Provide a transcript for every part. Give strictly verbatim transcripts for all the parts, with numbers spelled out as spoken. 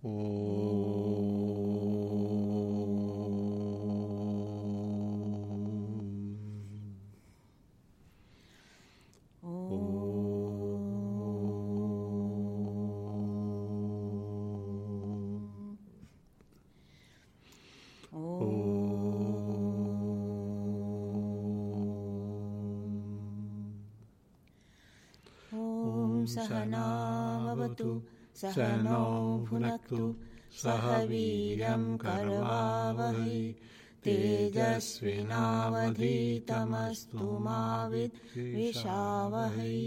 सहनावतु सहनौ भुनक्तु सह वीर्यं करवावहै तेजस्विनावधीतमस्तु मा विद्विषावहै।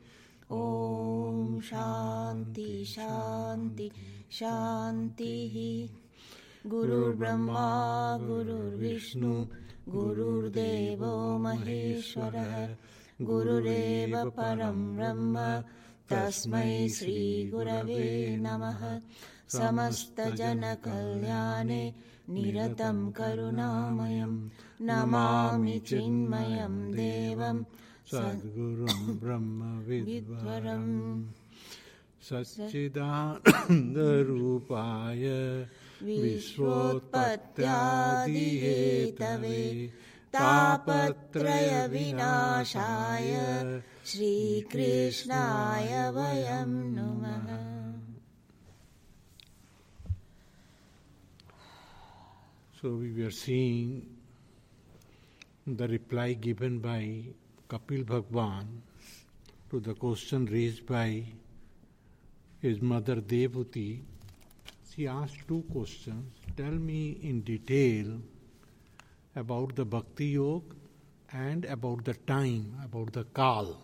ॐ शान्ति शान्ति शान्तिः। गुरुर्ब्रह्मा गुरुर्विष्णु गुरुर्देवो महेश्वरः गुरुरेव परं ब्रह्म तस्मै श्रीगुरवे नमः। समस्तजनकल्याणे निरतं करुणामयं नमामि चिन्मयं देवं सद्गुरुं ब्रह्मविद्वरम्। सच्चिदानन्दरूपाय विश्वोत्पत्त्यादिहेतवे तापत्रयविनाशाय श्रीकृष्णाय वयं नुमः। So we were seeing the reply given by Kapil Bhagwan to the question raised by his mother Devuti. She asked two questions. Tell me in detail about the Bhakti Yoga and about the time, about the Kal.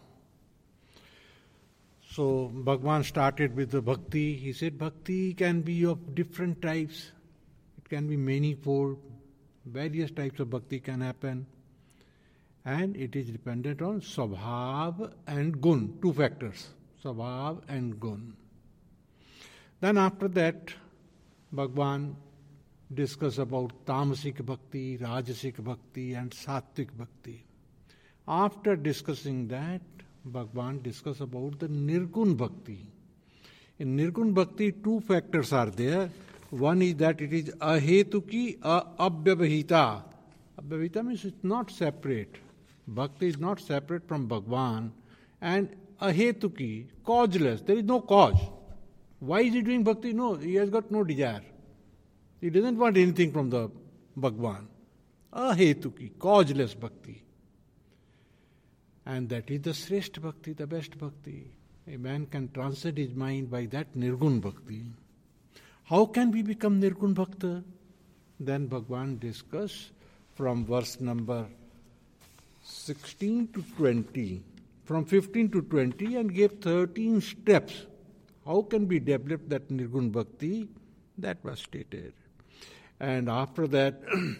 So Bhagwan started with the Bhakti. He said Bhakti can be of different types. It can be manifold. Various types of Bhakti can happen. And it is dependent on Svabhav and Gun, two factors, Svabhav and Gun. Then after that, Bhagwan discuss about Tamasic Bhakti, Rajasic Bhakti and Sattvic Bhakti. After discussing that, Bhagwan discuss about the Nirgun Bhakti. In Nirgun Bhakti, two factors are there. One is that it is ahetuki, abhyavahita. Abhyavahita means it's not separate. Bhakti is not separate from Bhagwan. And ahetuki, causeless. There is no cause. Why is he doing Bhakti? No, he has got no desire. He doesn't want anything from the Bhagwan. Ahetuki, causeless Bhakti. And that is the Shrestha Bhakti, the best Bhakti. A man can transcend his mind by that Nirgun Bhakti. How can we become Nirgun Bhakta? Then Bhagwan discuss from verse number sixteen to twenty, from fifteen to twenty, and gave thirteen steps. How can we develop that Nirgun Bhakti? That was stated. And after that,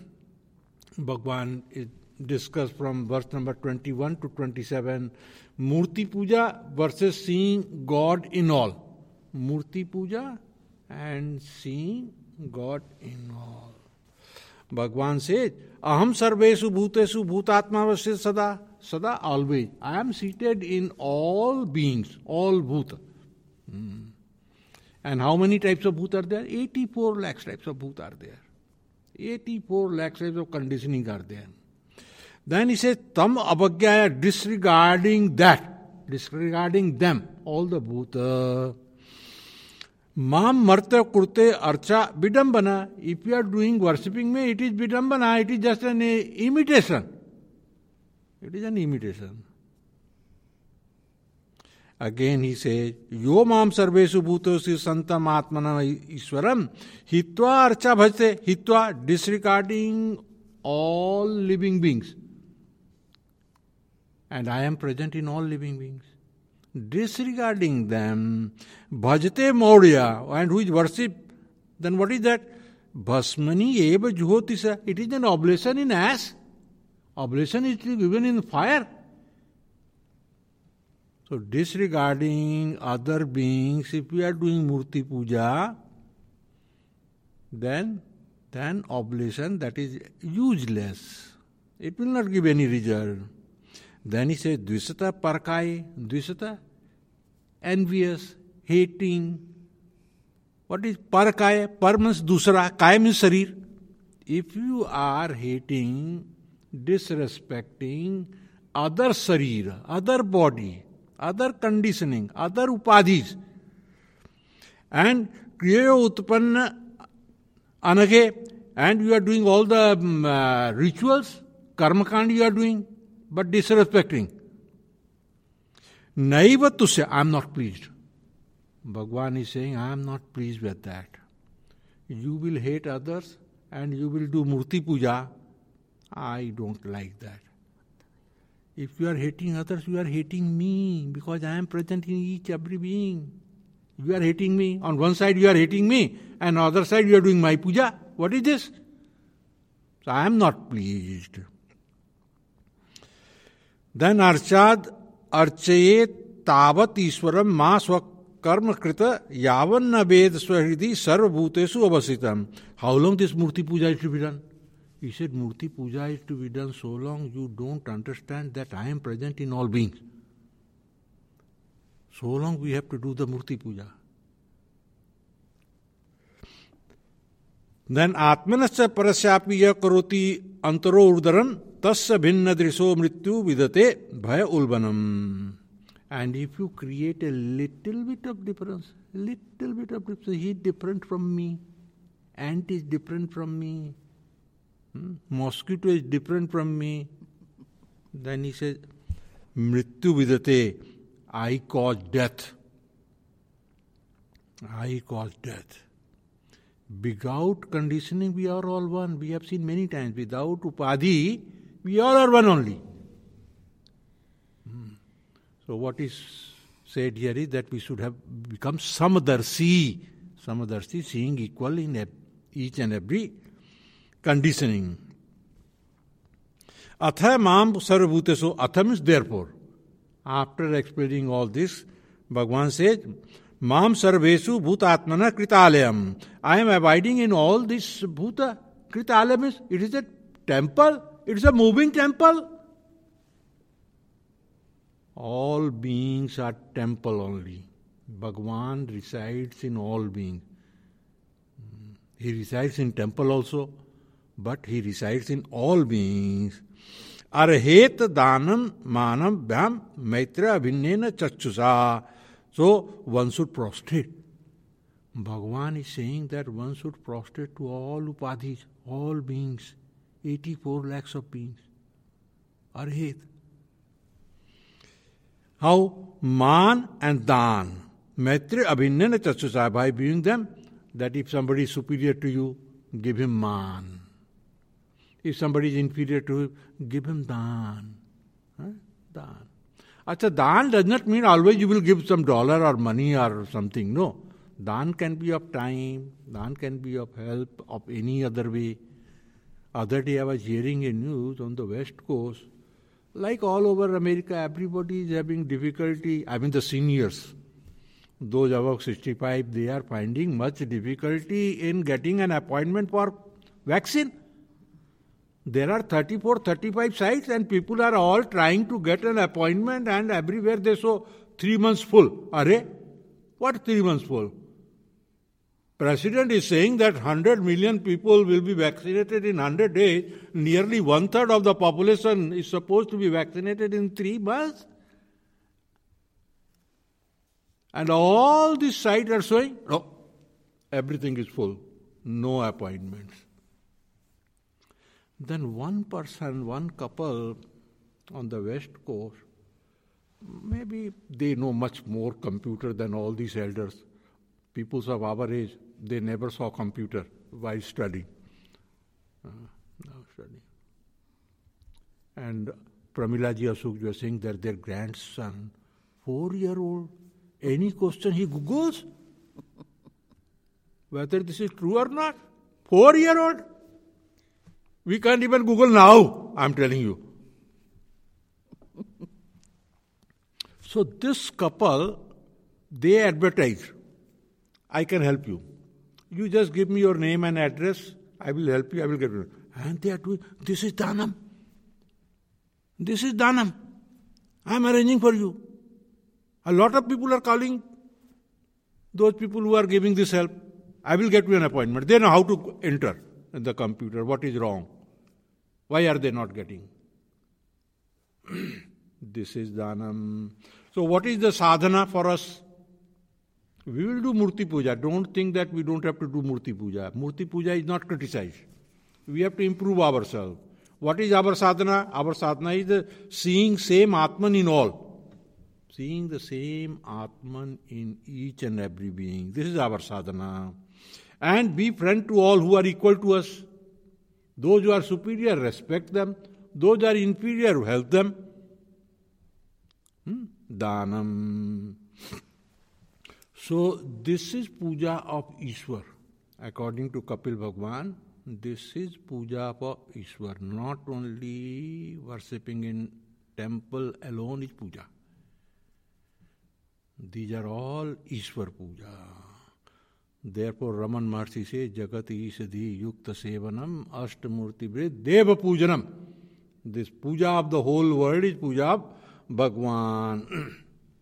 Bhagwan is discussed from verse number twenty-one to twenty-seven, Murti Puja versus seeing God in all. Murti Puja and seeing God in all. Bhagwan says, Aham sarvesu bhutesu bhutatmavasya sada, sada always. I am seated in all beings, all bhuta. Hmm. And how many types of bhuta are there? eighty-four lakhs types of bhuta are there. eighty-four lakhs types of conditioning are there. Then he says, Tam abhagyaya, disregarding that, disregarding them, all the bhuta. Mam martya kurte archa bidambana. If you are doing worshipping me, it is bidambana, it is just an imitation. It is an imitation. Again he says, Yo mam sarvesu bhutosi santam atmana iswaram hitva archa bhajte. Hitva, disregarding all living beings. And I am present in all living beings. Disregarding them, bhajate maurya, and who is worship, then what is that? Bhasmani eva juhotisa. It is an oblation in ash. Oblation is given in fire. So disregarding other beings, if we are doing Murti Puja, then, then oblation, that is useless. It will not give any result. Then he says, Dvisata Parkai, Dvisata, envious, hating, What is par kaya? Par means dusra, kaya means sharir. If you are hating, disrespecting other sharir, other body, other conditioning, other upadhis, and kriya utpanna anage, and you are doing all the um, uh, rituals, karma kand you are doing, but disrespecting. Naiva tusya, I am not pleased. Bhagwan is saying, I am not pleased with that. You will hate others and you will do murti puja. I don't like that. If you are hating others, you are hating me, because I am present in each every being. You are hating me. On one side you are hating me, and on the other side you are doing my puja. What is this? So I am not pleased. Then archad archayet tavat ishwaram ma swakarma krita yavan na ved swahridi sarvabhutesu avasitam. How long this murti puja is to be done? He said, murti puja is to be done so long you don't understand that I am present in all beings. So long we have to do the murti puja. Then atmanasya parasyapi ya karoti antaro urdaram tasya bhinna driso mrityu vidate bhaya ulbanam. And if you create a little bit of difference, little bit of difference, he is different from me, ant is different from me, hmm? mosquito is different from me, then he says, mrityu vidate, I cause death. I cause death. Without conditioning, we are all one. We have seen many times. Without upadhi, we all are one only. Hmm. So what is said here is that we should have become samadarsi. Samadarsi, seeing equal in each and every conditioning. Atha mam sarvabhutesu. Atha means therefore. After explaining all this, Bhagavan says, Mam sarvesu bhutatmana kritalayam. I am abiding in all this bhuta. Kritalayam is, it is a temple. It is a moving temple. All beings are temple only. Bhagavan resides in all beings. He resides in temple also, but he resides in all beings. Arhet danam manam bhyam maitra abhinnena chachusa. So one should prostrate. Bhagavan is saying that one should prostrate to all upadhis, all beings, eighty-four lakhs of beings. Arhet. How? Man and Dan. Maitra abhinnena chachusa. By viewing them, that if somebody is superior to you, give him man. If somebody is inferior to him, give him dan. Huh? Dan. Achha, dan does not mean always you will give some dollar or money or something. No. Dan can be of time, dan can be of help, of any other way. Other day I was hearing a news on the West Coast, like all over America, everybody is having difficulty. I mean the seniors, those above sixty-five, they are finding much difficulty in getting an appointment for vaccine. There are thirty-four, thirty-five sites and people are all trying to get an appointment, and everywhere they show three months full. Arre? What three months full? President is saying that one hundred million people will be vaccinated in one hundred days. Nearly one third of the population is supposed to be vaccinated in three months. And all these sites are showing, no, everything is full. No appointments. Then one person, one couple on the West Coast, maybe they know much more computer than all these elders. People of our age, they never saw computer while studying. Uh, now studying. And Pramilaji Asuk was saying that their grandson, four-year-old, any question he Googles, whether this is true or not. Four-year-old. We can't even Google now, I'm telling you. So this couple, they advertise, I can help you. You just give me your name and address, I will help you, I will get you. And they are doing, this is Dhanam. This is Dhanam. I am arranging for you. A lot of people are calling those people who are giving this help. I will get you an appointment. They know how to enter in the computer. What is wrong? Why are they not getting? This is dhanam. So what is the sadhana for us? We will do Murti Puja. Don't think that we don't have to do Murti Puja. Murti Puja is not criticized. We have to improve ourselves. What is our sadhana? Our sadhana is the seeing same Atman in all. Seeing the same Atman in each and every being. This is our sadhana. And be friend to all who are equal to us. Those who are superior, respect them. Those who are inferior, help them. Hmm? Dhanam. So this is puja of Ishwar. According to Kapil Bhagwan, this is puja for Ishwar. Not only worshipping in temple alone is puja. These are all Ishwar puja. Therefore Raman Maharshi says, Jagat Ishadhi Yukta Sevanam Ashtamurti Vred Deva Pujanam. This puja of the whole world is puja of Bhagwan.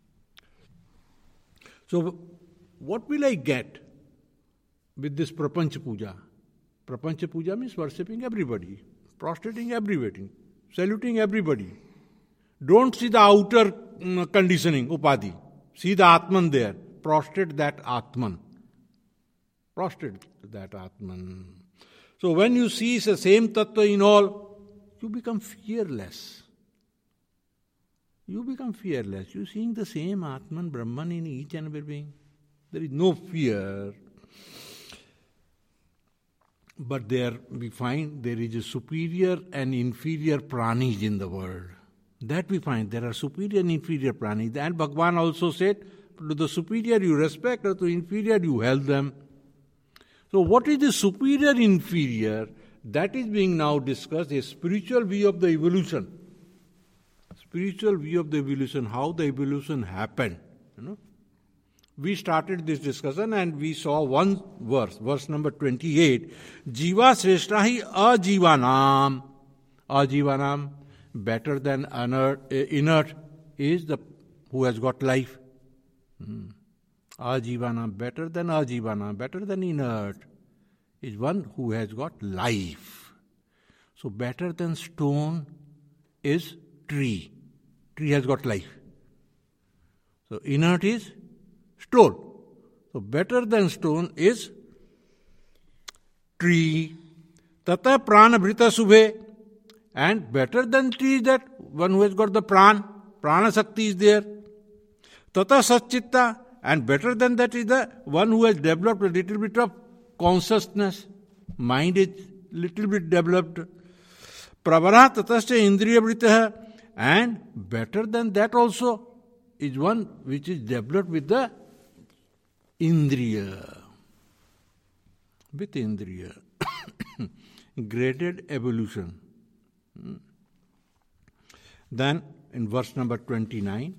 So, what will I get with this Prapancha Puja? Prapancha Puja means worshipping everybody, prostrating everybody, saluting everybody. Don't see the outer conditioning, upadhi. See the Atman there. Prostrate that Atman. Prostrate that Atman. So when you see the same tattva in all, you become fearless. You become fearless. You seeing the same Atman, Brahman in each and every being. There is no fear. But there we find there is a superior and inferior pranis in the world. That we find. There are superior and inferior pranis. And Bhagwan also said, to the superior you respect, or to the inferior you help them. So what is the superior inferior? That is being now discussed, a spiritual view of the evolution. Spiritual view of the evolution, how the evolution happened. You know, we started this discussion and we saw one verse, verse number twenty-eight. Jiva sreshtahi ajivanam. Ajivanam, better than inert, inert is the who has got life. Hmm. Ajivanam, better than ajivanam, better than inert is one who has got life. So better than stone is tree. Tree has got life. So inert is stone. So better than stone is tree. Tata prana bhrita subhe. And better than tree is that one who has got the pran. Prana Shakti is there. Tata satchitta. And better than that is the one who has developed a little bit of consciousness. Mind is little bit developed. Pravara tatascha indriya vritaha. And better than that also is one which is developed with the indriya. With indriya. Graded evolution. Then in verse number twenty-nine.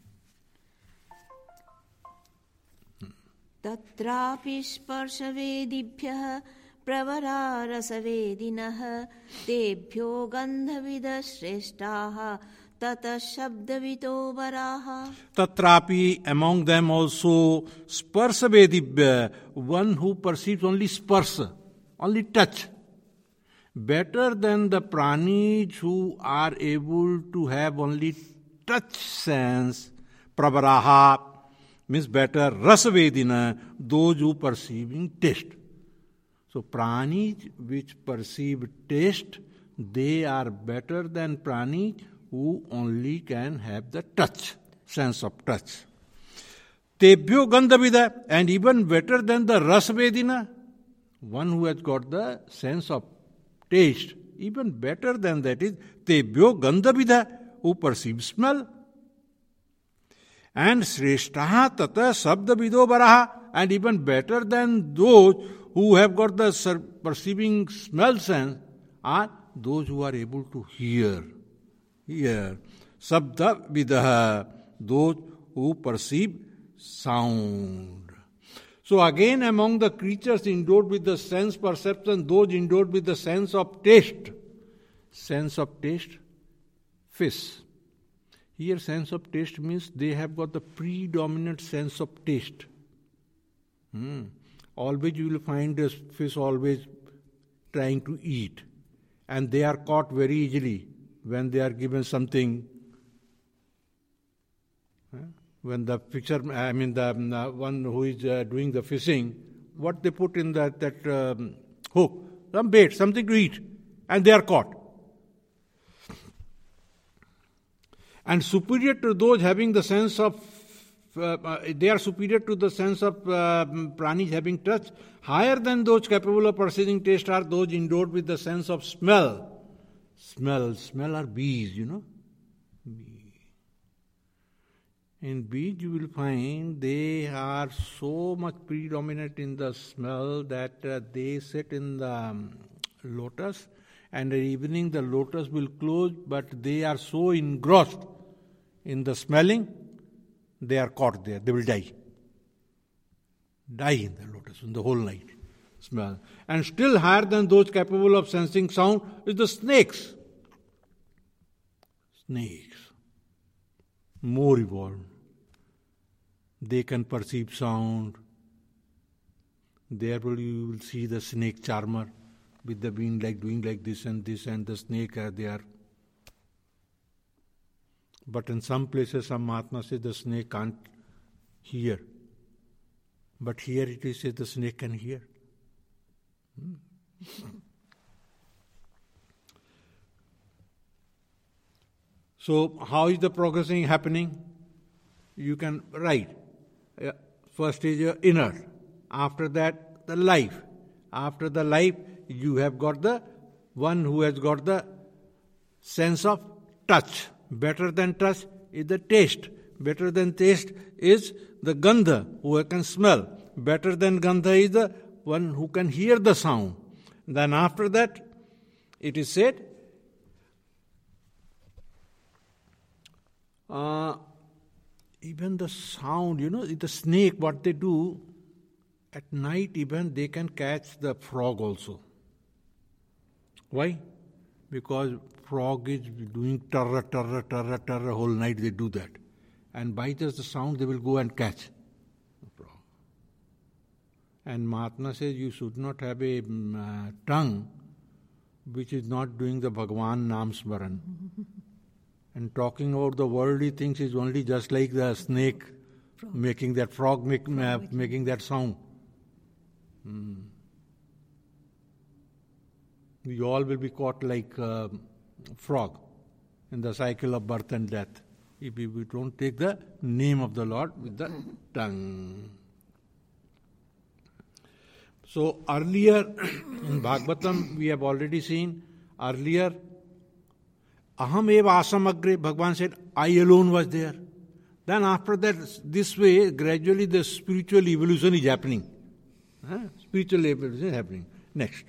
Tatrapi sparshavedibhyah pravara rasavedinah tebhyo gandhavidah shreshtaha tata shabdavito varaha. Tatrapi, among them also sparsavedibhyah, one who perceives only sparsa, only touch. Better than the pranis who are able to have only touch sense. Pravaraha means better. Rasavedina, those who perceiving taste. So pranis which perceive taste, they are better than pranis who only can have the touch, sense of touch. Tebhyo gandhavida, and even better than the rasavedina, one who has got the sense of taste. Even better than that is tebhyo gandhavida, who perceives smell. And sreshtaha tata sabdavido varaha, and even better than those who have got the perceiving smell sense are those who are able to hear. Hear. Sabdavidaha, those who perceive sound. So again, among the creatures endowed with the sense perception, those endowed with the sense of taste. Sense of taste, fish. Here sense of taste means they have got the predominant sense of taste. Hmm. always you will find the fish always trying to eat. And they are caught very easily when they are given something. When the fisher, I mean the uh, one who is uh, doing the fishing, what they put in that, that um, hook, some bait, something to eat, and they are caught. And superior to those having the sense of, uh, uh, they are superior to the sense of uh, pranis having touch. Higher than those capable of perceiving taste are those endowed with the sense of smell. Smell, smell are bees, you know. Bees. In bees you will find they are so much predominant in the smell that uh, they sit in the um, lotus, and at evening the lotus will close, but they are so engrossed in the smelling, they are caught there, they will die. Die in the lotus in the whole night. Smell. And still higher than those capable of sensing sound is the snakes. Snakes. More evolved. They can perceive sound. Therefore you will see the snake charmer with the wing like doing like this and this, and the snake are there. But in some places some Mahatma says the snake can't hear. But here it is said the snake can hear. Hmm. So how is the progressing happening? You can write. Uh, first is your inner. After that, the life. After the life, you have got the one who has got the sense of touch. Better than touch is the taste. Better than taste is the gandha, who can smell. Better than gandha is the one who can hear the sound. Then after that, it is said, uh, even the sound, you know, the snake, what they do, at night even they can catch the frog also. Why? Because frog is doing tarra, tarra, tarra, tarra, whole night they do that. And by just the sound they will go and catch the frog. And Mahatma says you should not have a um, uh, tongue which is not doing the Bhagavan Nam Smaran. And talking about the worldly things is only just like the snake frog. making that frog, make, frog uh, making that sound. Hmm. We all will be caught like uh, frog in the cycle of birth and death if we, we don't take the name of the Lord with the tongue. So earlier in Bhagavatam we have already seen earlier Aham eva asamagre, Bhagavan said, I alone was there. Then after that, this way, gradually the spiritual evolution is happening. Huh? Spiritual evolution is happening. Next.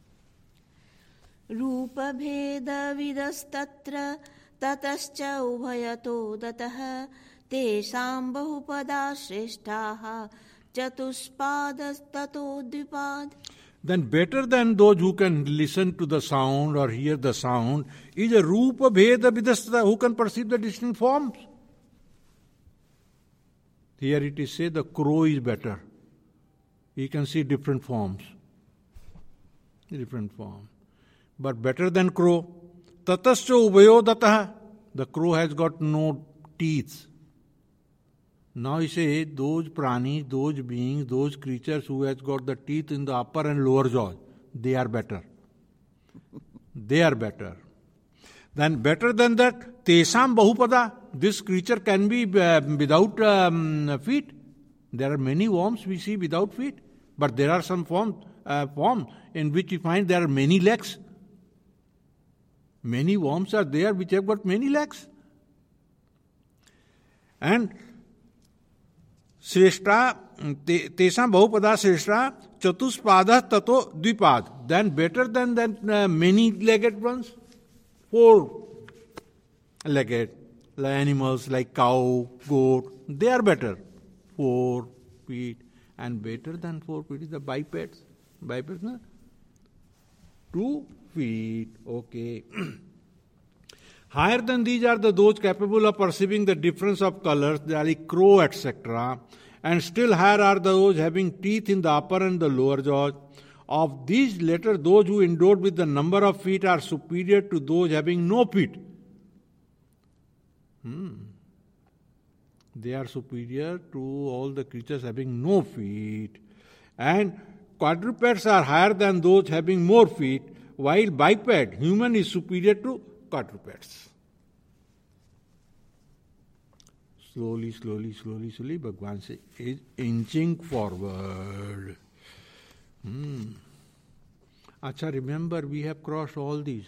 Rupa bheda vidastatra tatascha ubhayato dataha tesam bahupada shreshtaha chatuspadas tato dvipad. Then better than those who can listen to the sound or hear the sound is a Rupa Bheda Vidastata, who can perceive the distinct forms. Here it is said the crow is better. He can see different forms. Different forms. But better than crow, Tatascha Ubhayo Dataha, the crow has got no teeth. Now he says, those pranis, those beings, those creatures who has got the teeth in the upper and lower jaw, they are better. They are better. Then better than that, Tesam Bahupada, this creature can be uh, without um, feet. There are many worms we see without feet, but there are some forms uh, form in which we find there are many legs. Many worms are there which have got many legs. And Shreshta, Tesam Bahupada Shreshta, Chatuspada Tato Dvipad. Then better than that uh, many-legged ones, four-legged animals like cow, goat, they are better. Four feet. And better than four feet is the bipeds. Bipeds, no? Two feet. Okay. Higher than these are the those capable of perceiving the difference of colors, they are like crow, et cetera. and still higher are those having teeth in the upper and the lower jaws. Of these latter, those who endowed with the number of feet are superior to those having no feet. Hmm. They are superior to all the creatures having no feet. And quadrupeds are higher than those having more feet, while biped, human, is superior to quadrupeds. Slowly, slowly, slowly, slowly, Bhagavan is inching forward. Hmm. Acha, remember, we have crossed all these.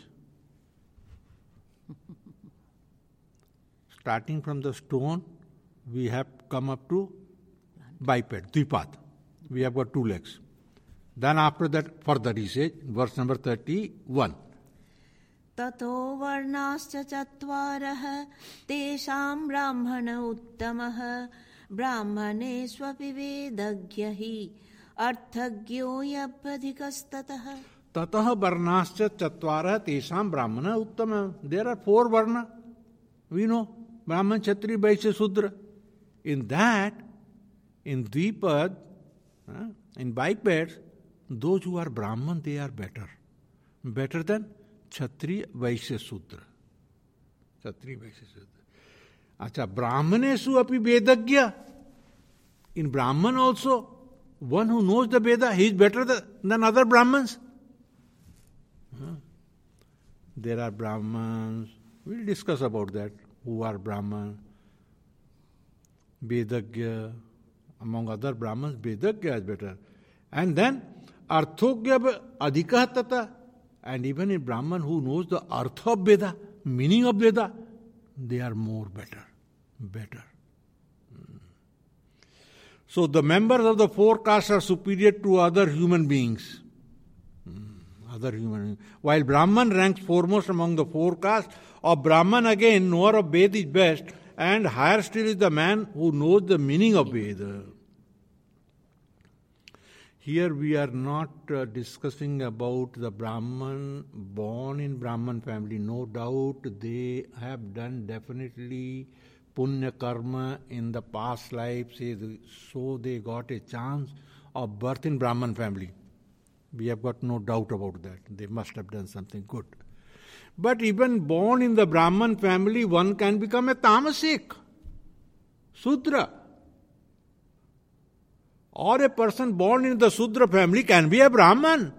Starting from the stone, we have come up to biped, Dvipat. We have got two legs. Then after that, further he says, verse number thirty-one. ततो वर्णाश्च चत्वारः तेषां ब्राह्मण उत्तमः ब्राह्मणेष्वपि वेदज्ञ हि अर्थज्ञो यभ्यधिकस्ततः. ततः वर्णाश्च चत्वारः तेषां ब्राह्मण उत्तमः. There are four varna. We know Brahman, Kshatriya, Vaishya, Shudra. In that, in Dvipad, uh, in bipeds, those who are Brahman, they are better. Better than Kshatriya, Vaishya, Shudra. Kshatriya, Vaishya, Shudra. Acha, Brahmanesu api Vedagya. In Brahman also, one who knows the Veda, he is better than other Brahmans. Huh? There are Brahmans, we'll discuss about that, who are Brahman. Vedagya, among other Brahmans, Vedagya is better. And then, Arthogya Adhikah Tata. And even a Brahman who knows the Artha of Veda, meaning of Veda, they are more better. Better. Hmm. So the members of the four castes are superior to other human beings. Hmm. Other human beings. While Brahman ranks foremost among the four castes, of Brahman again, knower of Veda is best, and higher still is the man who knows the meaning of Veda. Here we are not uh, discussing about the Brahman born in Brahman family. No doubt they have done definitely punya karma in the past lives, so they got a chance of birth in Brahman family. We have got no doubt about that. They must have done something good. But even born in the Brahman family, one can become a Tamasik, Sudra. Or a person born in the Sudra family can be a Brahman.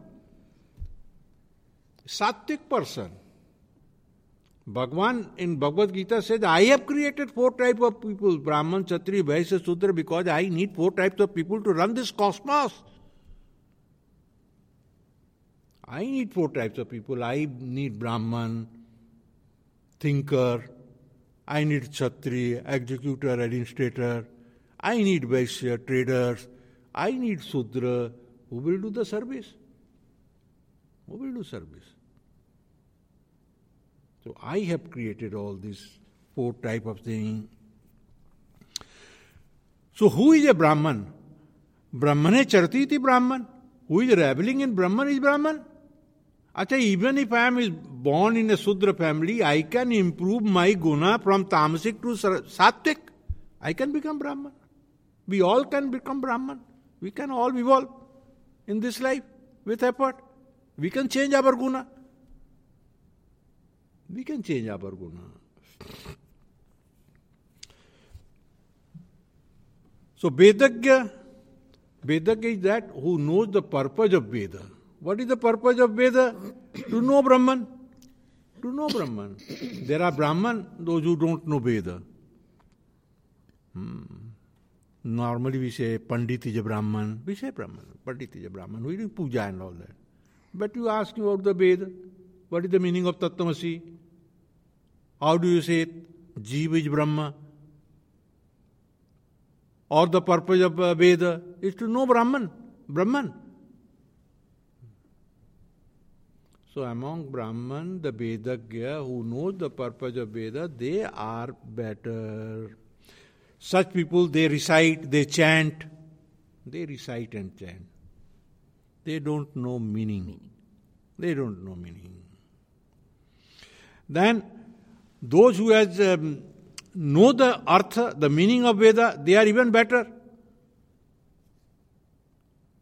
Sattvic person. Bhagavan in Bhagavad Gita says, I have created four types of people, Brahman, Kshatriya, Vaishya, Sudra, because I need four types of people to run this cosmos. I need four types of people. I need Brahman, thinker. I need Kshatriya, executor, administrator. I need Vaishya, traders. I need Sudra, who will do the service. Who will do service? So I have created all these four type of thing. So who is a Brahman? Brahmane charati iti Brahman. Who is reveling in Brahman is Brahman. Acha, even if I am born in a Sudra family, I can improve my guna from Tamasic to Sattvic. I can become Brahman. We all can become Brahman. We can all evolve in this life with effort. We can change our guna. We can change our guna. So Vedagya, Vedagya is that who knows the purpose of Veda. What is the purpose of Veda? To know Brahman. To know Brahman. There are Brahman, those who don't know Veda. Hmm. Normally we say Pandit is a Brahman. We say Brahman. Pandit is a Brahman. We do puja and all that. But you ask him about the Veda. What is the meaning of Tattvamasi? How do you say it? Jiva is Brahma. Or the purpose of uh, Veda is to know Brahman. Brahman. So among Brahman, the Vedagya who knows the purpose of Veda, they are better. Such people, they recite, they chant. They recite and chant. They don't know meaning. They don't know meaning. Then, those who has um, know the artha, the meaning of Veda, they are even better.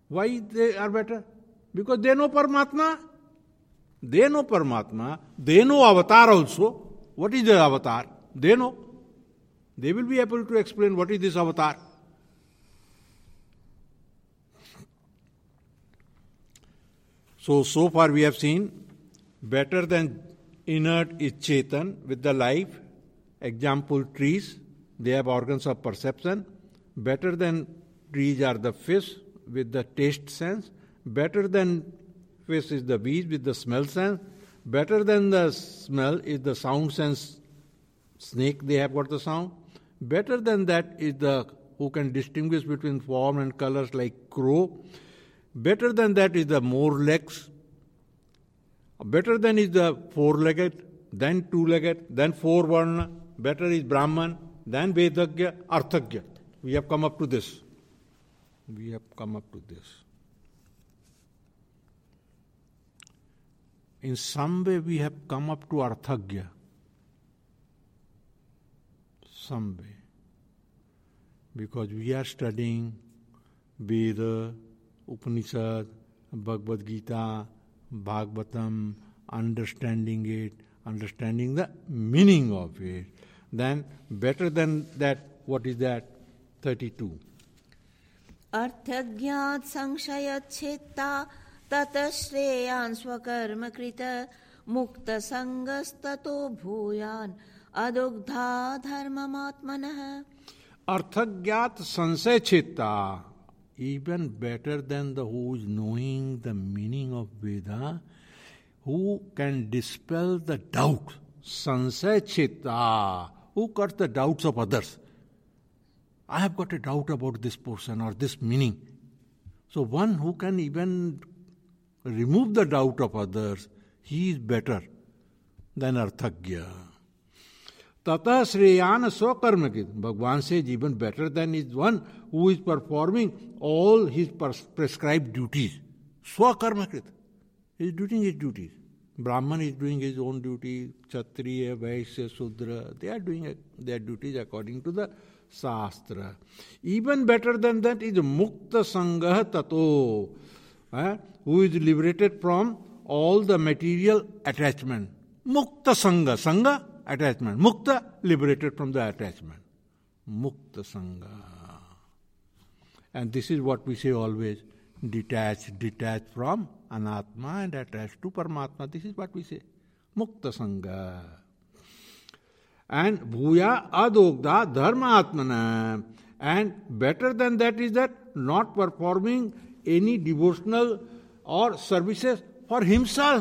Why they are better? Because they know Paramatma. They know Paramatma. They know avatar also. What is the avatar? They know. They will be able to explain what is this avatar. So, so far we have seen better than inert is Chetan with the life. Example, trees. They have organs of perception. Better than trees are the fish with the taste sense. Better than fish is the bees with the smell sense. Better than the smell is the sound sense. Snake, they have got the sound. Better than that is the who can distinguish between form and colors like crow. Better than that is the more legs. Better than is the four-legged, then two-legged, then four-varna. Better is Brahman, then Vedagya, Arthagya. We have come up to this. We have come up to this. In some way we have come up to Arthagya. Some way. Because we are studying Veda, Upanishad, Bhagavad Gita, Bhagavatam, understanding it, understanding the meaning of it. Then better than that, what is that? thirty-two. Arthagyat sankshayat chitta tata shreyan swakarma krita mukta sangas tato bhuyan adugdha dharmamatmanah. Arthagyat sansay chitta, even better than the who is knowing the meaning of Veda, who can dispel the doubt. Sansay chitta, who cuts the doubts of others. I have got a doubt about this portion or this meaning. So one who can even remove the doubt of others, he is better than Arthagya. Tata Shreyana Swakarmakit. Bhagwan says even better than is one who is performing all his prescribed duties. Swakarmakit. He is doing his duties. Brahman is doing his own duty. Kshatriya, Vaishya, Sudra. They are doing their duties according to the Shastra. Even better than that is Mukta Sangha Tato, eh, who is liberated from all the material attachment. Mukta Sangha. Sangha, attachment. Mukta, liberated from the attachment. Mukta Sangha. And this is what we say always. Detached, detached from Anatma and attached to Paramatma. This is what we say. Mukta Sangha. And Bhuya Adogda Dharma Atmana. And better than that is that not performing any devotional or services for himself.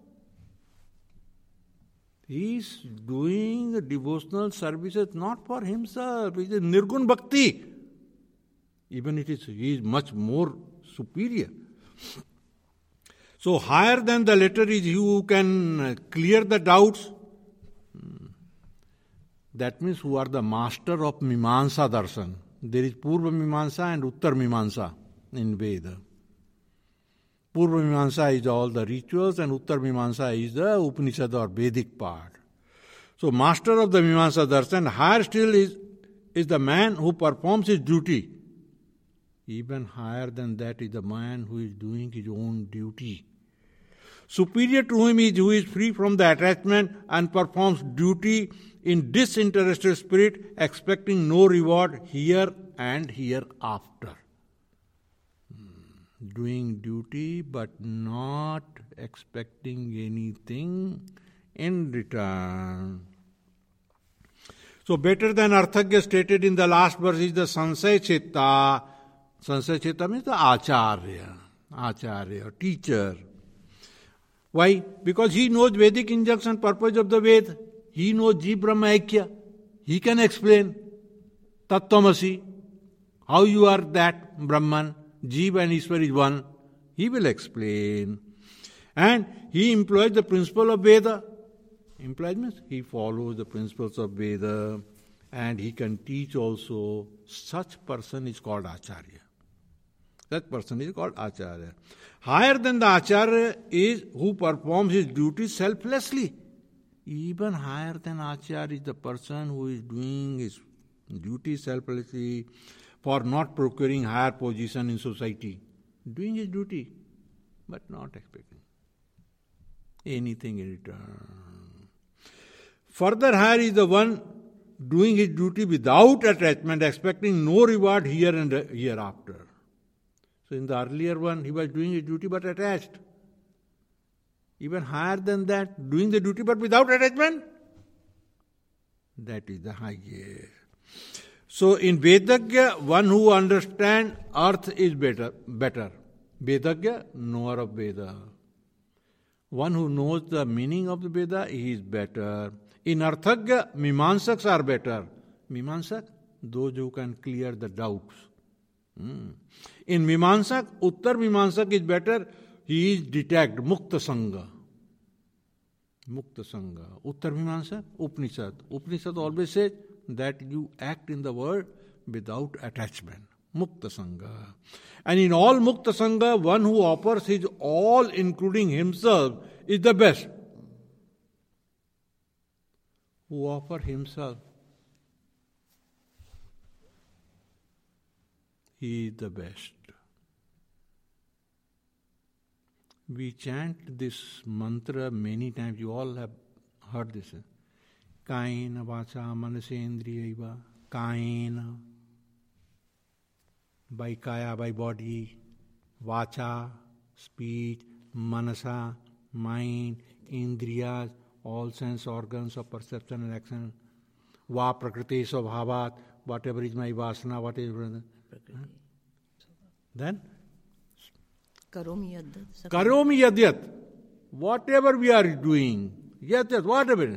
He is doing devotional services not for himself. It is Nirgun Bhakti. Even it is, he is much more superior. So higher than the latter is he who can clear the doubts. That means who are the master of Mimamsa Darshan. There is Purva Mimamsa and Uttar Mimamsa in Veda. Purva Mimamsa is all the rituals and Uttar Mimamsa is the Upanishad or Vedic part. So master of the Mimamsa Darshan, higher still is, is the man who performs his duty. Even higher than that is the man who is doing his own duty. Superior to him is who is free from the attachment and performs duty in disinterested spirit, expecting no reward here and hereafter. Doing duty but not expecting anything in return. So better than Arthagya stated in the last verse is the Sansay Chitta. Sansay Chitta means the Acharya. Acharya, teacher. Why? Because he knows Vedic injunction, purpose of the Ved. He knows Jeev Brahma Aikya. He can explain Tattvamasi, how you are that Brahman, Jeev and Ishwar is one. He will explain. And he employs the principle of Veda. Implies means he follows the principles of Veda and he can teach also. Such person is called Acharya. That person is called Acharya. Higher than the Acharya is who performs his duty selflessly. Even higher than Acharya is the person who is doing his duty selflessly for not procuring higher position in society. doing his duty, but not expecting anything in return. Further higher is the one doing his duty without attachment, expecting no reward here and hereafter. So in the earlier one, he was doing his duty but attached. Even higher than that, doing the duty but without attachment, that is the highest. So in Vedagya, one who understands earth is better. better. Vedagya, knower of Veda. One who knows the meaning of the Veda, he is better. In Arthagya, Mimansaks are better. Mimansak, those who can clear the doubts. Hmm. In Mimansak, Uttar Mimansak is better. He is detached, Mukta Sangha. Mukta Sangha. Uttar Mimansak, Upanishad. Upanishad always says that you act in the world without attachment. Mukta Sangha. And in all Mukta Sangha, one who offers his all, including himself, is the best. Who offer himself, he is the best. We chant this mantra many times. You all have heard this. Kaina vacha manasendriyaiva. Kaina. By kaya, by body. Vacha, speech. Manasa, mind. Indriyas, all sense organs of perception and action. Va prakriti svabhavat. Whatever is my vasana, whatever. Huh? Then? Karomi yadyat. Karomi yadyat. Whatever we are doing, yadyat, whatever.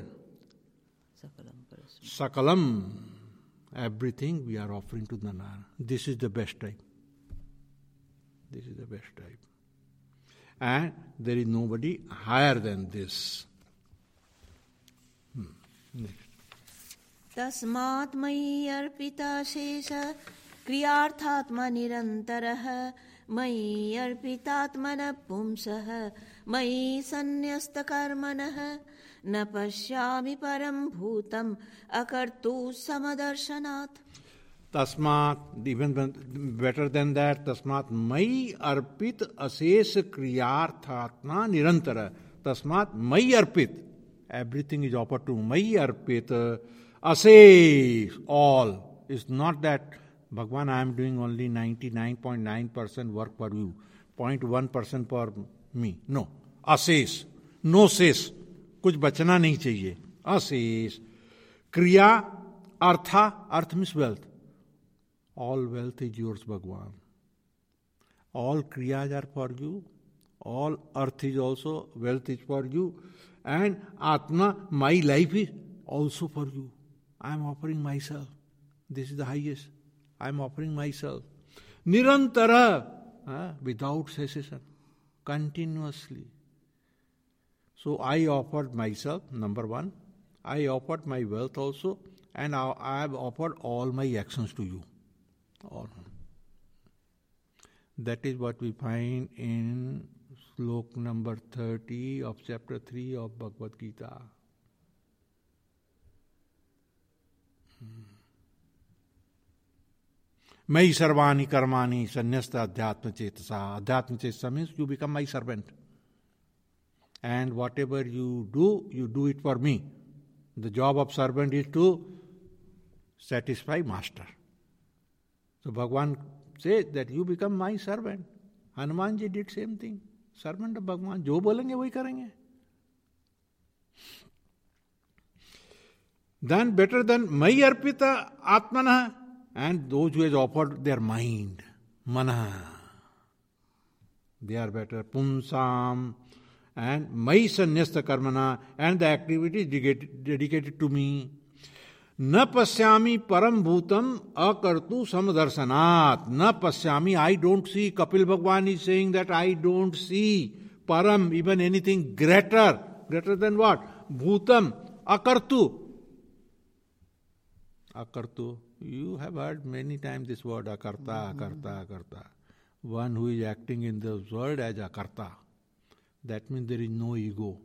Sakalam. Everything we are offering to the Narayana. This is the best type. This is the best type. And there is nobody higher than this. Hmm. Next. Tasmat mayi arpita shesha kriyarthatma nirantarah mayi arpitatmana pumsah mayi sanyasta karmanah na pashyami param bhutam akartu samadarsanat. Tasmat, even better than that, Tasmat mai arpit ases kriyarthatma nirantara. Tasmat mai arpit. Everything is offered to mai arpit. Ases, all. It's not that, Bhagwan, I am doing only ninety-nine point nine percent work for you, zero point one percent for me. No. Ases. No ses. कुछ बचना नहीं चाहिए. Ases. Kriya, artha, arth means wealth. All wealth is yours, Bhagwan. All kriyas are for you. All earth is also, wealth is for you. And Atma, my life is also for you. I am offering myself. This is the highest. I am offering myself. Nirantara, uh, without cessation, continuously. So I offered myself, number one. I offered my wealth also. And I, I have offered all my actions to you. All. That is what we find in slok number thirty of chapter three of Bhagavad Gita. Mai sarvani karmani sanyasta adhyatma chetasa. Adhyatma chetasa means you become my servant. And whatever you do, you do it for me. The job of servant is to satisfy master. So Bhagwan says that you become my servant. Hanumanji did same thing. Servant of Bhagwan. Jo bolenge wahi karenge. Then better than mai arpita atmana, and those who has offered their mind, mana, they are better. Pumsam and mai sanyasta karmana, and the activity is dedicated, dedicated to me. Na pasyami param bhutam akartu samadarsanat. Na pasyami, I don't see. Kapil Bhagwan is saying that I don't see param, even anything greater. Greater than what? Bhutam akartu. Akartu. You have heard many times this word akarta, akarta, akarta. One who is acting in this world as akarta. That means there is no ego.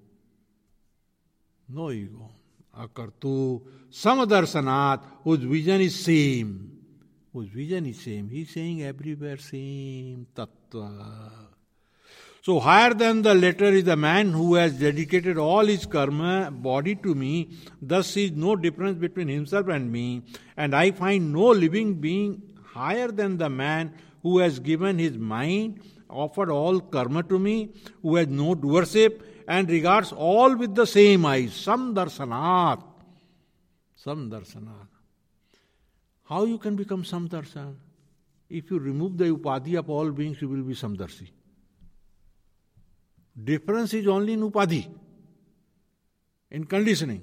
No ego. Akartu samadarsanat, whose vision is same. whose vision is same. He is saying everywhere same tattva. So higher than the latter is the man who has dedicated all his karma body to me, thus sees no difference between himself and me, and I find no living being higher than the man who has given his mind, offered all karma to me, who has no doership, and regards all with the same eyes. Samdarsanat. Samdarsanat. How you can become samdarsan? If you remove the upadhi of all beings, you will be samdarsi. Difference is only in upadhi, in conditioning.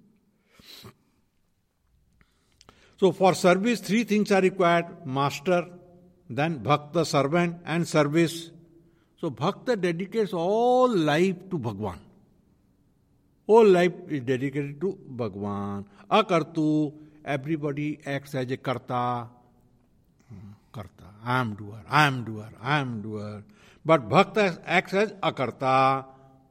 So for service, three things are required: master, then bhakta, servant, and service. So bhakta dedicates all life to Bhagwan. All life is dedicated to Bhagwan. Akartu, everybody acts as a karta. Karta, I am doer, I am doer, I am doer. But bhakta acts as akarta.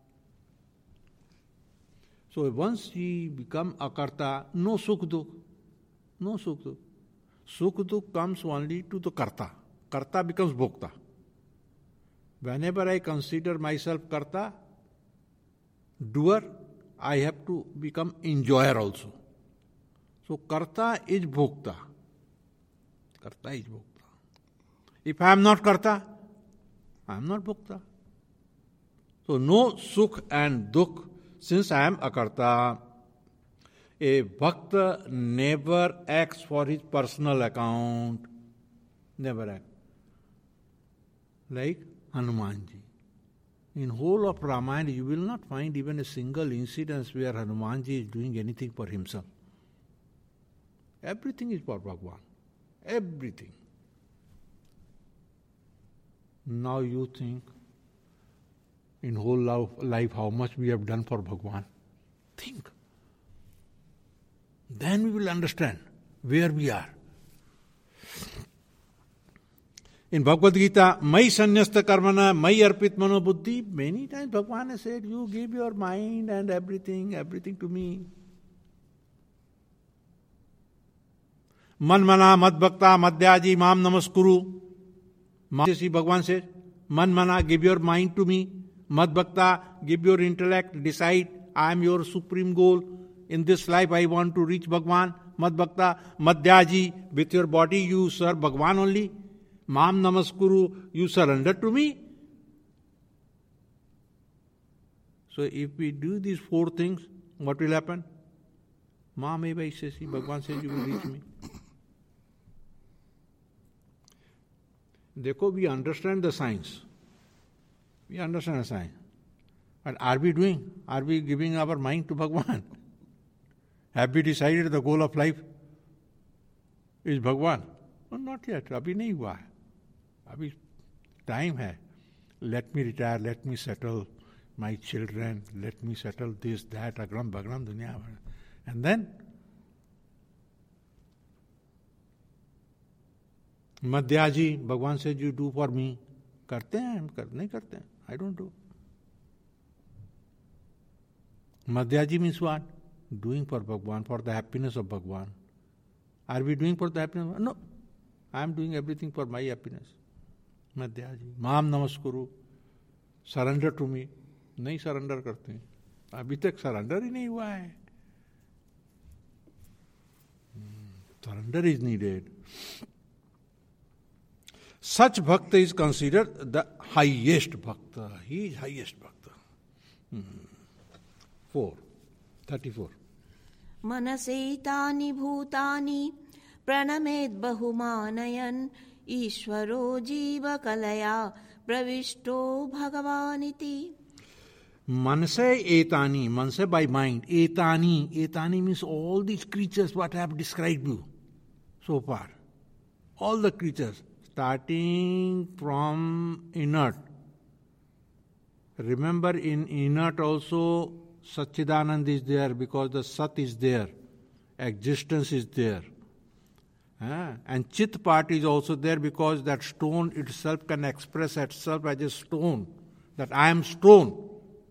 So once he become akarta, no sukh dukh, no sukh dukh. Sukh dukh comes only to the karta. Karta becomes bhokta. Whenever I consider myself karta, doer, I have to become enjoyer also. So karta is bhokta. Karta is bhokta. If I am not karta, I am not bhokta. So no sukh and dukh, since I am akarta. A bhakta never acts for his personal account. Never acts. Like Hanumanji. In whole of Ramayana, you will not find even a single incident where Hanumanji is doing anything for himself. Everything is for Bhagwan. Everything. Now you think, in whole life, how much we have done for Bhagwan. Think. Then we will understand where we are. In Bhagavad Gita, Mai Sanyasta Karmana, Mai Arpit Mano Buddhi, many times Bhagwan has said, you give your mind and everything, everything to me. Man Mana Mad Bhakta Madhyaji Mam Namaskuru. See, Bhagwan says, Man Mana, give your mind to me. Mad Bhakta, give your intellect, decide, I am your supreme goal. In this life I want to reach Bhagwan. Mad Bhakta, Madhyaji, with your body you serve Bhagwan only. Mam Namaskuru, you surrender to me. So if we do these four things, what will happen? Mam eva isesi, Bhagwan says you will reach me. Dekho, we understand the science. We understand the science. But are we doing? Are we giving our mind to Bhagwan? Have we decided the goal of life is Bhagwan? No, not yet. Abhi nahi hua hai. Abhi time hai. Let me retire, let me settle my children, let me settle this, that, agram, bagram, dunya. And then, Madhyaji, Bhagwan says, you do for me. Karte hain, hum kar, nahi karte hain. I don't do. Madhyaji means what? Doing for Bhagwan, for the happiness of Bhagwan. Are we doing for the happiness? No. I am doing everything for my happiness. Madhyaji. Mam Namaskuru. Surrender to me. Nahi surrender karte. Abhi tak surrender hi nahi hua hai. Surrender is needed. Such bhakta is considered the highest bhakta. He is highest bhakta. Hmm. Four. Thirty-four. Manasetani bhutani pranamed bahumanayan Ishvaro jiva kalaya pravishto bhagavaniti. Manase etani, manase by mind, etani, etani means all these creatures what I have described you so far. All the creatures, starting from inert. Remember, in inert also Satchidanand is there because the Sat is there, existence is there. Ah, and Chit part is also there because that stone itself can express itself as a stone, that I am stone.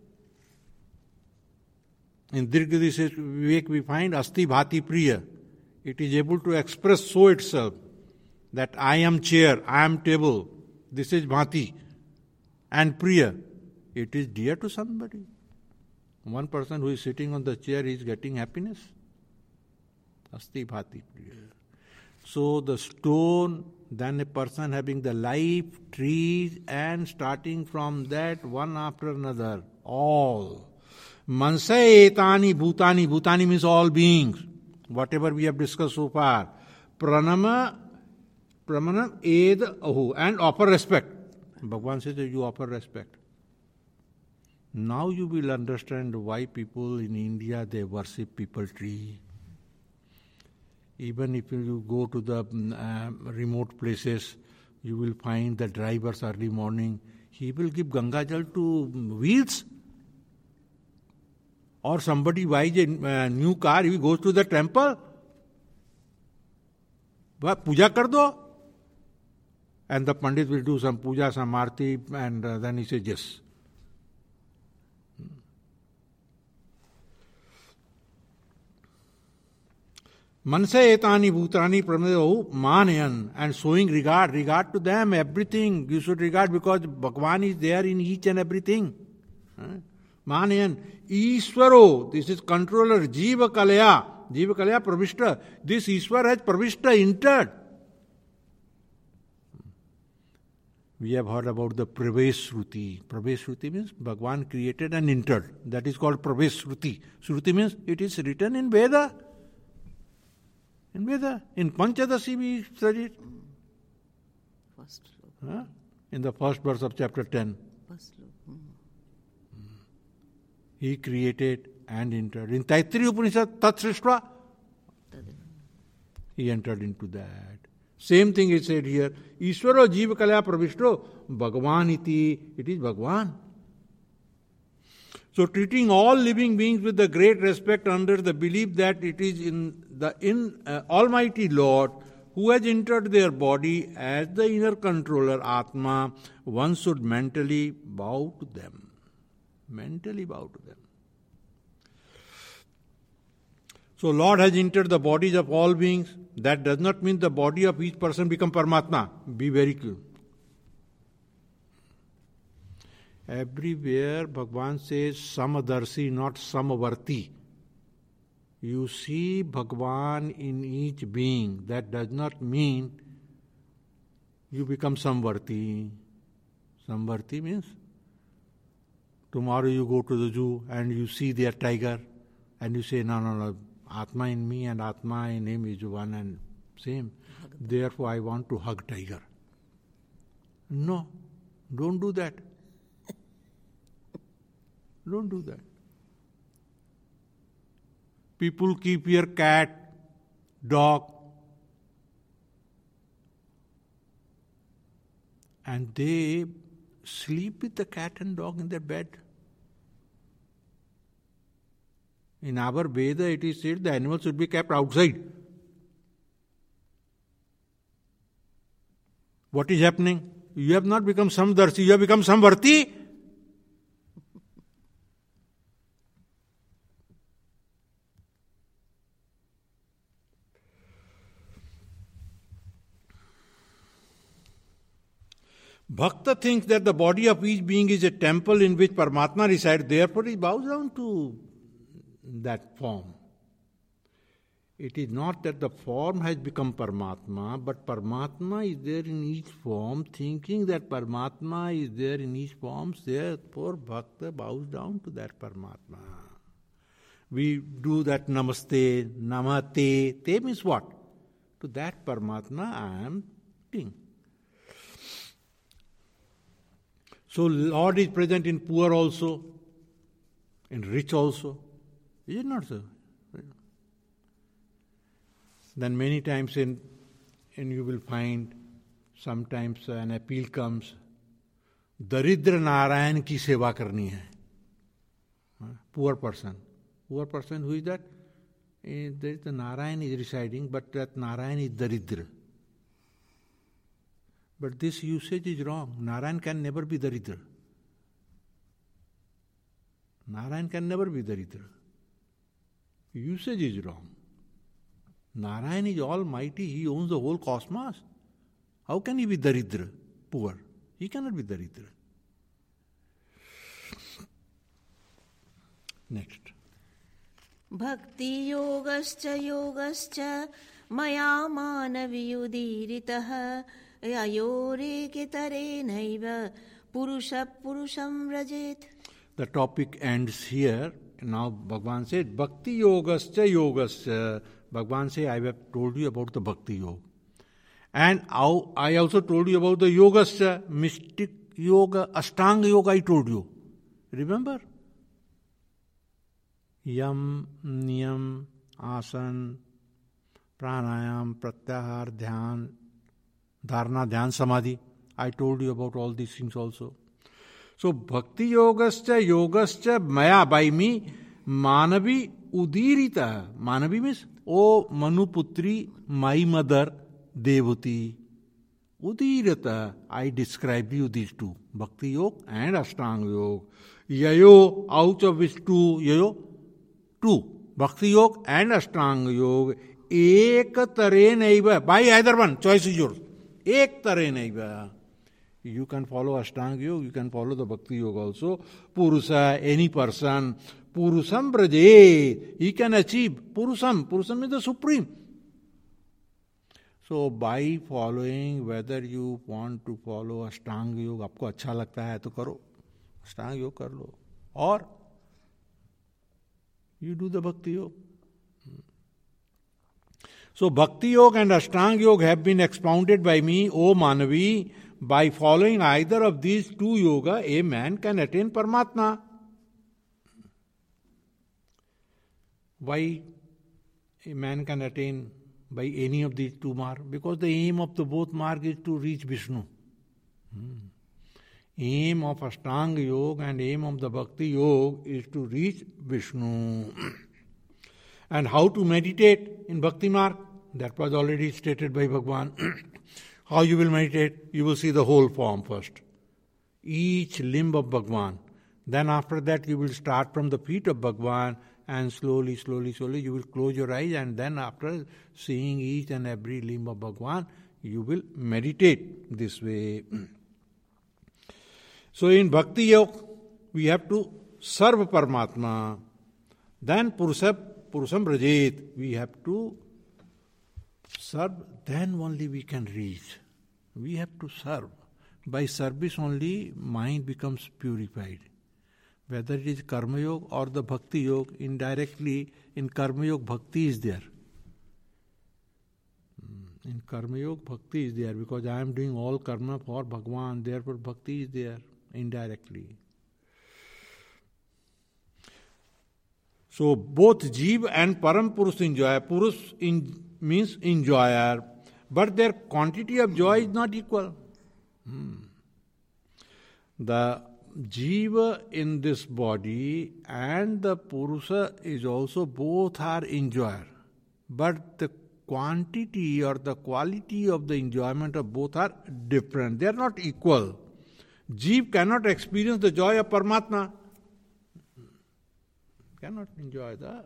In Dirghadesha Vivek we find Asti Bhati Priya. It is able to express so itself. that I am chair, I am table, this is bhati and priya, it is dear to somebody. One person who is sitting on the chair is getting happiness. Asti bhati priya. So the stone, then a person having the life, trees, and starting from that one after another, all. Mansa etani bhutani, bhutani means all beings, whatever we have discussed so far. Pranama, pramanam ed ahu, and offer respect. Bhagavan says that you offer respect. Now you will understand why people in India, they worship people tree. Even if you go to the uh, remote places, you will find the drivers early morning, he will give Ganga Jal to wheels. Or somebody buys a uh, new car, he goes to the temple. Puja kar do. And the Pandit will do some puja, some arti, and uh, then he says yes. Mansa etani bhutani pranadahu manayan, and showing regard, regard to them, everything you should regard because Bhagavan is there in each and everything. Manayan, Ishwaro, this is controller, Jiva Kalaya, Jiva Kalaya Pravishta, this Ishwar has Pravishta entered. We have heard about the Pravesh Shruti. Pravesh Shruti means Bhagavan created and entered. That is called Pravesh Shruti. Shruti means it is written in Veda. In Veda, in Panchadasi we studied. First huh? In the first verse of chapter ten. First hmm. He created and entered. In Taittiriya Upanishad, Tat Srishtva, he entered into that. Same thing is said here. Ishwaro Jiva Kalaya Pravishto, Bhagavan iti, it is Bhagavan. So treating all living beings with the great respect under the belief that it is in the in uh, Almighty Lord who has entered their body as the inner controller, Atma, one should mentally bow to them. Mentally bow to them. So Lord has entered the bodies of all beings. That does not mean the body of each person become Paramatma. Be very clear. Everywhere Bhagavan says Samadarshi, not Samavarti. You see Bhagavan in each being. That does not mean you become Samvarti. Samvarti means tomorrow you go to the zoo and you see their tiger and you say, no, no, no, Atma in me and Atma in him is one and same. Therefore I want to hug tiger. No, don't do that. Don't do that. People keep your cat, dog, and they sleep with the cat and dog in their bed. In our Veda it is said the animals should be kept outside. What is happening? You have not become Samdarshi, you have become Samvarti. Bhakta thinks that the body of each being is a temple in which Paramatma resides, therefore he bows down to that form. It is not that the form has become Paramatma, but Paramatma is there in each form, thinking that Paramatma is there in each form, therefore Bhakta bows down to that Paramatma. We do that Namaste, Namate, te means what? To that Paramatma I am doing. So Lord is present in poor also, in rich also. Is it not so? Then many times in, and you will find sometimes an appeal comes, Daridra Narayan ki seva karni hai. Poor person. Poor person, who is that? Eh, there is the Narayan is residing, but that Narayan is Daridra. But this usage is wrong. Narayan can never be Daridra. Narayan can never be Daridra. Usage is wrong. Narayan is almighty. He owns the whole cosmos. How can he be daridra, poor? He cannot be daridra. Next. Bhakti yogascha yogascha maya manaviyudiritah ayore kitare naiva purusha purusham rajet. The topic ends here. Now Bhagavan said, Bhakti yogascha yogascha. Bhagavan said, I have told you about the Bhakti yoga. And I also told you about the yogascha, mystic yoga, Ashtanga yoga I told you. Remember? Yam, Niyam, Asan, Pranayam, Pratyahar, Dhyan, Dharana, Dhyan, Samadhi. I told you about all these things also. So, Bhakti yogascha yogascha maya, by me, Manavi udirita. Manavi means, O Manuputri, my mother, Devati. Udirita, I describe you these two, Bhakti yoga and Ashtanga yoga. Yayo, out of which two, yayo, two, Bhakti yoga and Ashtanga yoga. Ek tare naiva, by either one, choice is yours. Ek tare naiva. You can follow Ashtanga yoga, you can follow the Bhakti yoga also. Purusa, any person. Purusam braje, he can achieve. Purusam, Purusam means the supreme. So by following, whether you want to follow Ashtanga yoga, आपको अच्छा लगता है तो करो, Ashtanga yoga कर लो. Or you do the Bhakti yoga. So Bhakti yoga and Ashtanga yoga have been expounded by me, O Manavi. By following either of these two yoga, a man can attain Paramatma. Why a man can attain by any of these two margs? Because the aim of the both margs is to reach Vishnu. Hmm. Aim of Ashtanga yoga and aim of the Bhakti yoga is to reach Vishnu. And how to meditate in Bhakti marg? That was already stated by Bhagavan. How you will meditate? You will see the whole form first. Each limb of Bhagavan. Then after that you will start from the feet of Bhagavan and slowly, slowly, slowly you will close your eyes, and then after seeing each and every limb of Bhagavan, you will meditate this way. So in Bhakti Yoga, we have to serve Paramatma. Then Purusam, Purusam Rajet, we have to serve, then only we can reach. We have to serve. By service only, mind becomes purified. Whether it is Karma Yoga or the Bhakti Yoga, indirectly in Karma Yoga, Bhakti is there. In Karma Yoga, Bhakti is there because I am doing all karma for Bhagavan, therefore Bhakti is there indirectly. So both Jeev and Param Purush enjoy. Purush in, means enjoyer, but their quantity of joy is not equal. Hmm. The Jiva in this body and the Purusha is also, both are enjoyer. But the quantity or the quality of the enjoyment of both are different. They are not equal. Jeev cannot experience the joy of Paramatma. Cannot enjoy the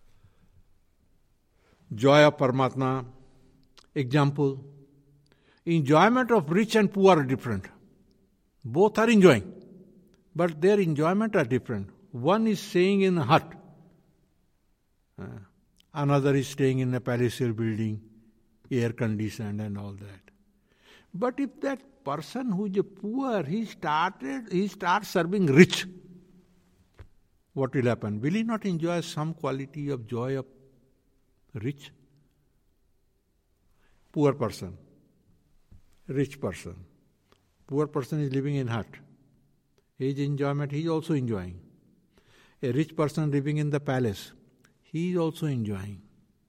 joy of Paramatma. Example, enjoyment of rich and poor are different. Both are enjoying, but their enjoyment are different. One is staying in a hut, uh, another is staying in a palatial building, air conditioned and all that. But if that person who is a poor, he started, he starts serving rich, what will happen? Will he not enjoy some quality of joy of rich? Poor person, rich person. Poor person is living in hut. His enjoyment, he is also enjoying. A rich person living in the palace, he is also enjoying.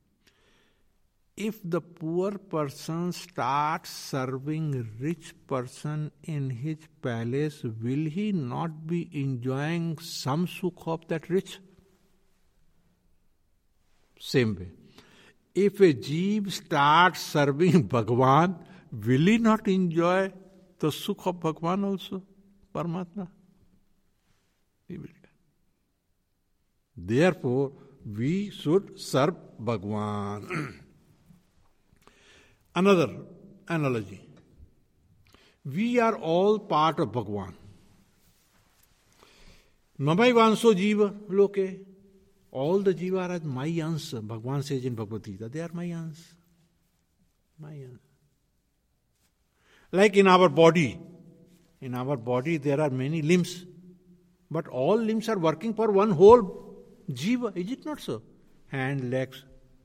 If the poor person starts serving rich person in his palace, will he not be enjoying some sukh of that rich? Same way. If a jeev starts serving Bhagavan, will he not enjoy the sukh of Bhagavan also, Paramatma? He will. Therefore, we should serve Bhagavan. Another analogy. We are all part of Bhagwan. Mamai vanso jiva loke. All the jiva are as my answer. Bhagwan says in Bhagavad Gita, they are my answer. My answer. Like in our body. In our body there are many limbs. But all limbs are working for one whole jiva. Is it not so? Hand, legs.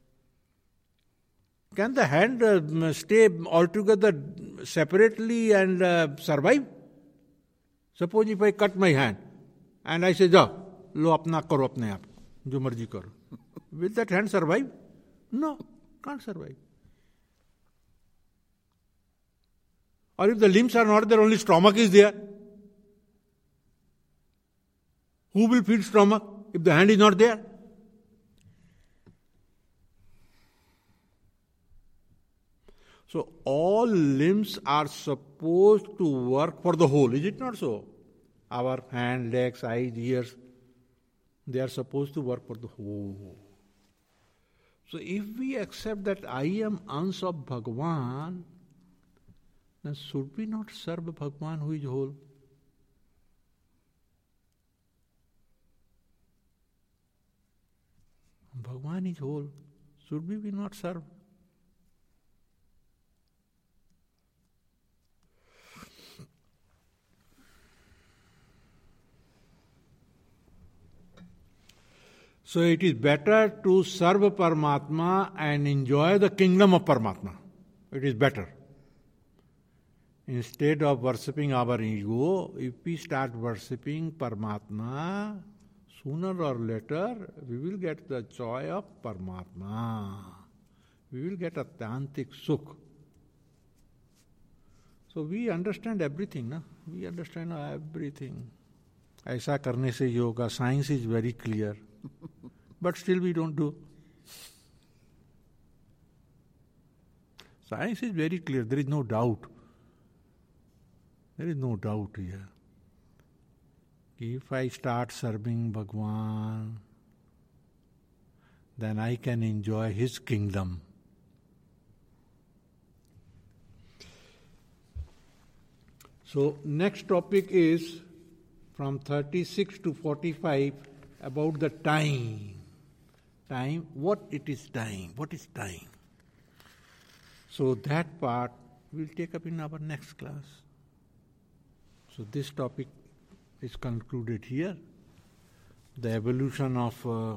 Can the hand uh, stay altogether separately and uh, survive? Suppose if I cut my hand and I say, "Ja, lo apna karo apne aap, jo marji karo." Will that hand survive? No, can't survive. Or if the limbs are not there, only stomach is there. Who will feed stomach if the hand is not there? So all limbs are supposed to work for the whole, is it not so? Our hand, legs, eyes, ears, they are supposed to work for the whole. So if we accept that I am Ans of Bhagwan, then should we not serve Bhagwan who is whole? Bhagwan is whole. Should we not serve? So it is better to serve Paramatma and enjoy the kingdom of Paramatma. It is better. Instead of worshipping our ego, if we start worshipping Paramatma, sooner or later we will get the joy of Paramatma. We will get Atyantik Sukh. So we understand everything, na? We understand everything. Aisa karne se yoga, science is very clear. But still we don't do. Science is very clear, there is no doubt. There is no doubt here. If I start serving Bhagwan, then I can enjoy his kingdom. So next topic is from thirty-six to forty-five about the time. Time, what it is time? What is time? So that part we'll take up in our next class. So this topic is concluded here. The evolution of uh,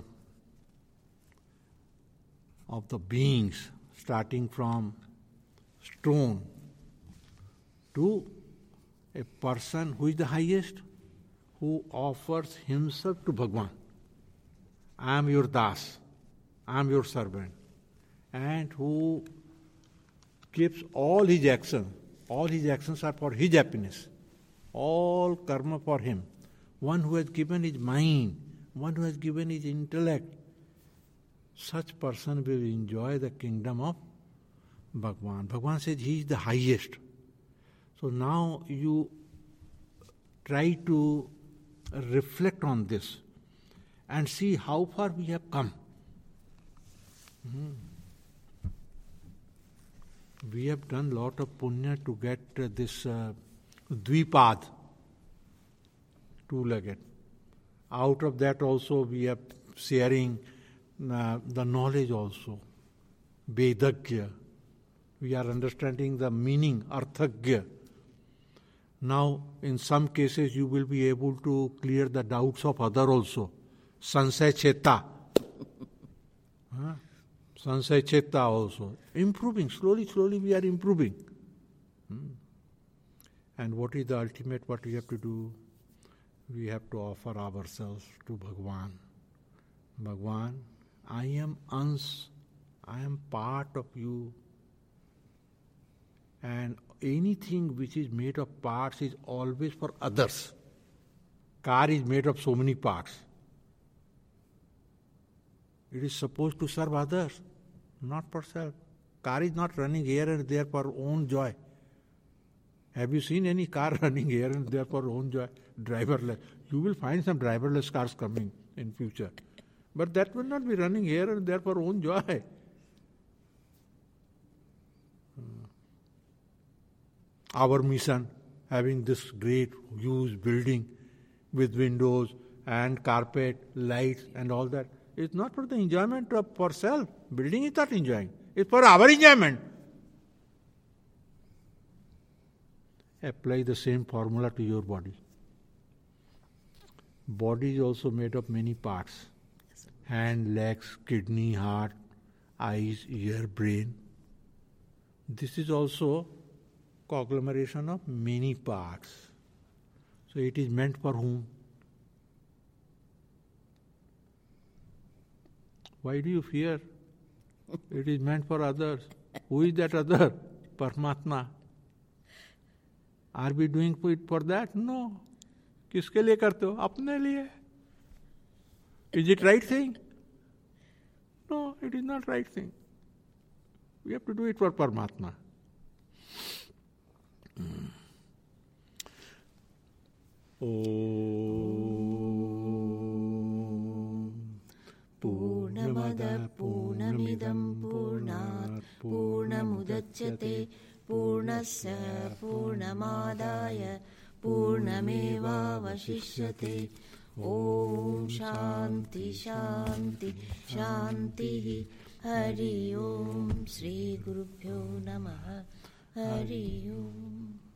of the beings, starting from stone to a person who is the highest, who offers himself to Bhagwan. I am your das, I am your servant, and who keeps all his actions. All his actions are for his happiness. All karma for him. One who has given his mind, one who has given his intellect, such person will enjoy the kingdom of Bhagwan. Bhagwan says he is the highest. So now you try to reflect on this and see how far we have come. Hmm. We have done lot of punya to get uh, this uh, dvipad, two-legged. Out of that also we are sharing uh, the knowledge also, Vedagya. We are understanding the meaning, Arthagya. Now, in some cases you will be able to clear the doubts of other also. Sansay Cheta. huh? Sansay Cheta also. Improving, slowly, slowly we are improving. Hmm. And what is the ultimate, what we have to do? We have to offer ourselves to Bhagwan. Bhagwan, I am Ans, I am part of you. And anything which is made of parts is always for others. Car is made of so many parts. It is supposed to serve others, not for self. Car is not running here and there for own joy. Have you seen any car running here and there for own joy? Driverless. You will find some driverless cars coming in future. But that will not be running here and there for own joy. our mission, having this great, huge building with windows and carpet, lights and all that, is not for the enjoyment of for self. Building is not enjoying. It's for our enjoyment. Apply the same formula to your body. Body is also made of many parts. Hand, legs, kidney, heart, eyes, ear, brain. This is also conglomeration of many parts. So it is meant for whom? Why do you fear? It is meant for others. Who is that other? Paramatma. Are we doing it for that? No. किसके लिए करते हो? अपने लिए. Is it right thing? No, it is not right thing. We have to do it for Paramatma. Mm. Om Purnamada Purnamidam Purnat Purnamudachyate Purnasya Purnamadaya Purnameva Vashishyate. Om Shanti Shanti Shanti. Hari Om. Sri Gurubhyo Namaha. Hari Om.